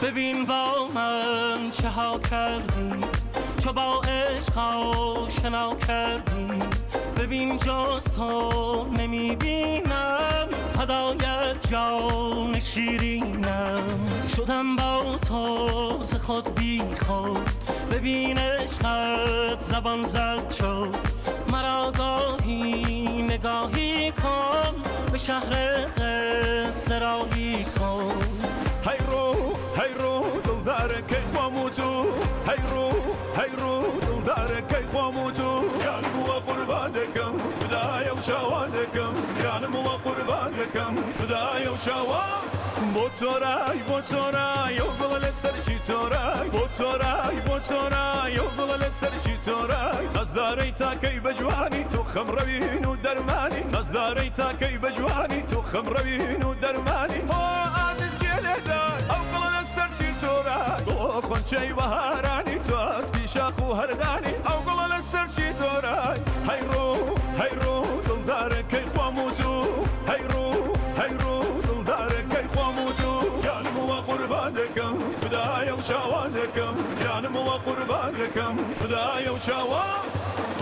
ببین با من چه ها کردی، چو با عشق آشنا کردی. ببین جز تو نمیبینم، فدایت جان شیرینم. شدم با تو ز خود بی خود، ببین عشقت زبان زد شد. مرا گاهی نگاهی کن، به شهر قصه راهی کن. هی رو دلدار کی خوامو تو، هی رو دلدار کی خوامو تو. یانم و قربانکم فدای و شوادکم، یانم و قربانکم فدای و شواد. بوتورای و گل سرشی تورای، بوتورای و گل سرشی تورای. نظری تا کی بجوانی تو خمروین و درمانی، نظری تا کی بجوانی تو خمروین و درمانی. عزیز گلدای او گل سرشی تورای، گل خونچه بهارانی تو اسکی شاخ و هردانی. او گل سرشی تورای. هی رو دلدار کی خوامو تو، هی رو دلدار کی خوامو تو. یانم و قربانکم فدای و شوادکم، یانم و قربانکم فدای و شواد.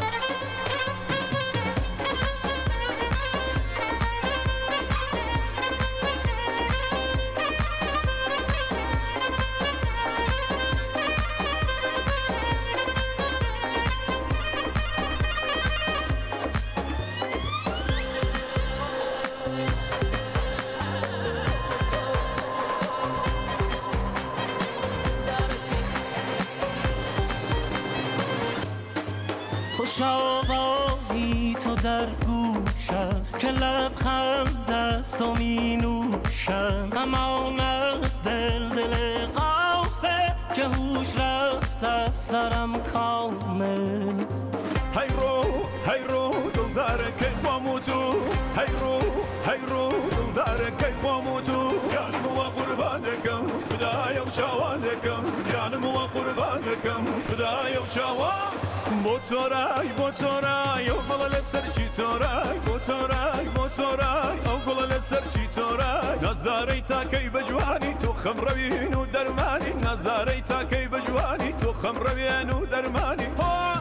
خوش آوایی تو در گوشم، که لبخند است و می نوشم. امان از دل غافل، که هوش رفت از سرم کامل. هی رو دلدار کی خوامو تو، هی رو دلدار کی خوامو تو. یانم و قربانکم فدای و شوادکم، یانم و قربانکم فدای و شواد. بوتورای و گل سرشی تورای، بوتورای و گل سرشی تورای. نظری تا کی بجوانی تو خمروین و درمانی، نظری تا کی بجوانی تو خمروین و درمانی.